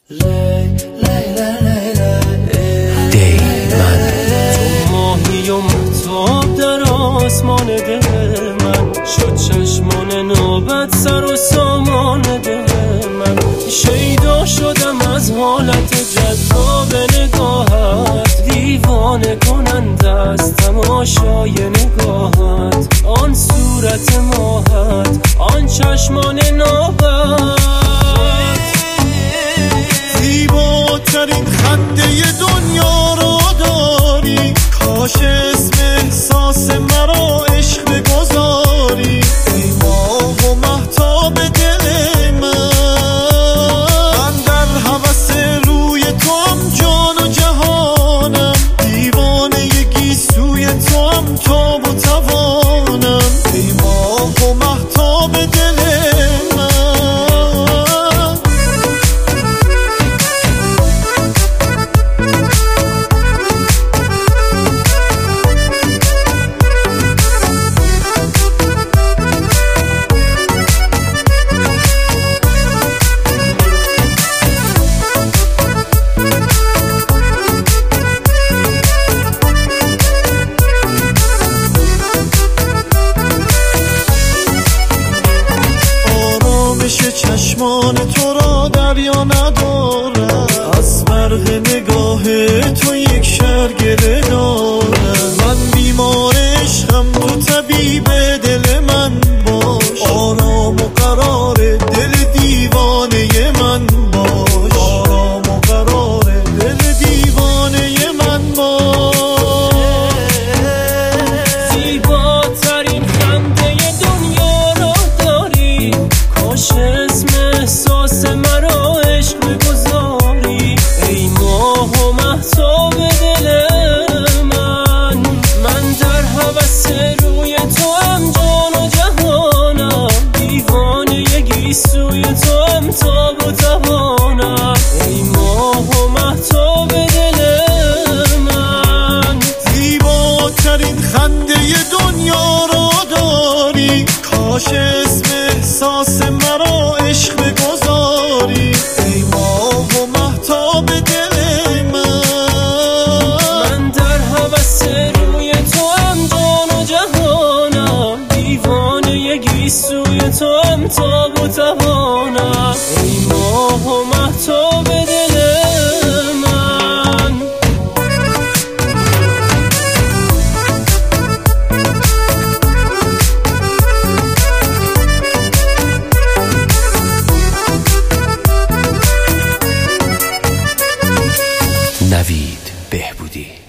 تو ماهی و مهتاب در آسمان دل من شد چشمان نوبت سر و سامان دل من شیدا شدم از حالت جذاب نگاهت دیوانه کننده از تماشای نگاهت آن صورت ماهت آن چشمان نوبت زیباترین خنده دنیا رو داری کاش اسم احساس مرا عشق بگذاری ای ماه و مهتاب دل من در هوس روی توام جان و جهانم دیوانه گیسوی توام تاب و توانم ای ماه و مهتاب دل چشمان تو را دریا ندارم از برق نگاه تو یک شرگره دارم من بیمار عشقم تو طبیب دل من باش آرام و قرار دل دیوانه من باش آرام و قرار دل دیوانه من باش زیباترین خنده دنیا را داری کاش احساس مرا عشق بگذاری ای ماه و مهتاب دل من در هوس روی توام جان و جهانم دیوانه گیسوی توام تاب و توانم ای ماه و مهتاب دل من زیباترین خنده دنیا رو داری کاش اسم احساس مرا عشق بگذاری ای ماه و مهتاب دل من در هوس روی توام جان و جهانم دیوانه گیسوی توام تاب و توانم ای ماه و مهتاب دل من نوید بهبودی.